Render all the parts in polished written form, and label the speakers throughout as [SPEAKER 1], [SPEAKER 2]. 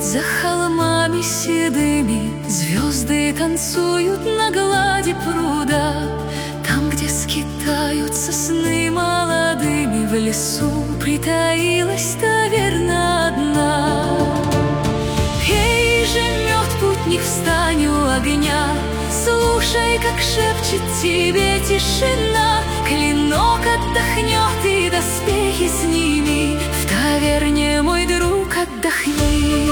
[SPEAKER 1] За холмами седыми звезды танцуют на глади пруда. Там, где скитаются сны молодыми, в лесу притаилась таверна одна. Пей же мед, путник, встань у огня, слушай, как шепчет тебе тишина. Клинок отдохнет и доспехи сними, в таверне, мой друг, отдохни.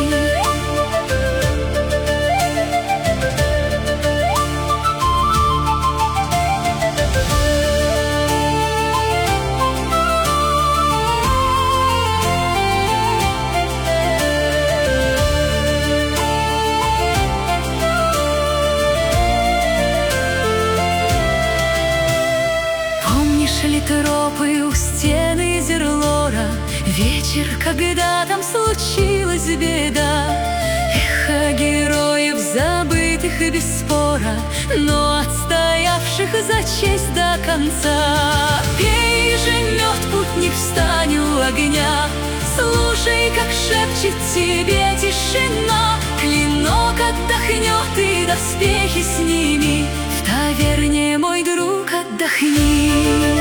[SPEAKER 1] Помнишь ли тропы у стены Зерлора? Вечер, когда там случилась беда. Эхо героев, забытых без спора, но отстоявших за честь до конца. Пей же мед, путник, встань у огня, слушай, как шепчет тебе тишина. Клинок отдохнет и доспехи сними, в таверне, мой друг, отдохни.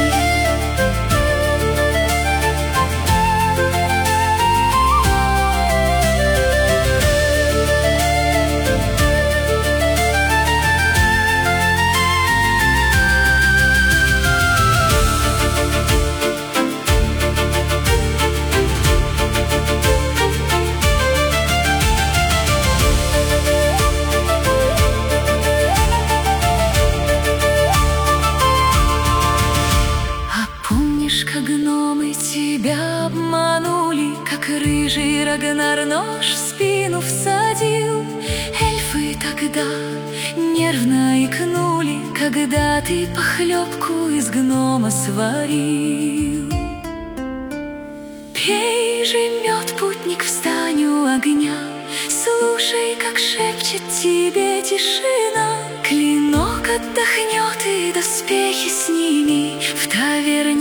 [SPEAKER 1] Как гномы тебя обманули, как рыжий Рагнар нож в спину всадил. Эльфы тогда нервно икнули, когда ты похлебку из гнома сварил. Пей же мед, путник, встань у огня, слушай, как шепчет тебе тишина. Клинок отдохнет и доспехи сними, в таверне,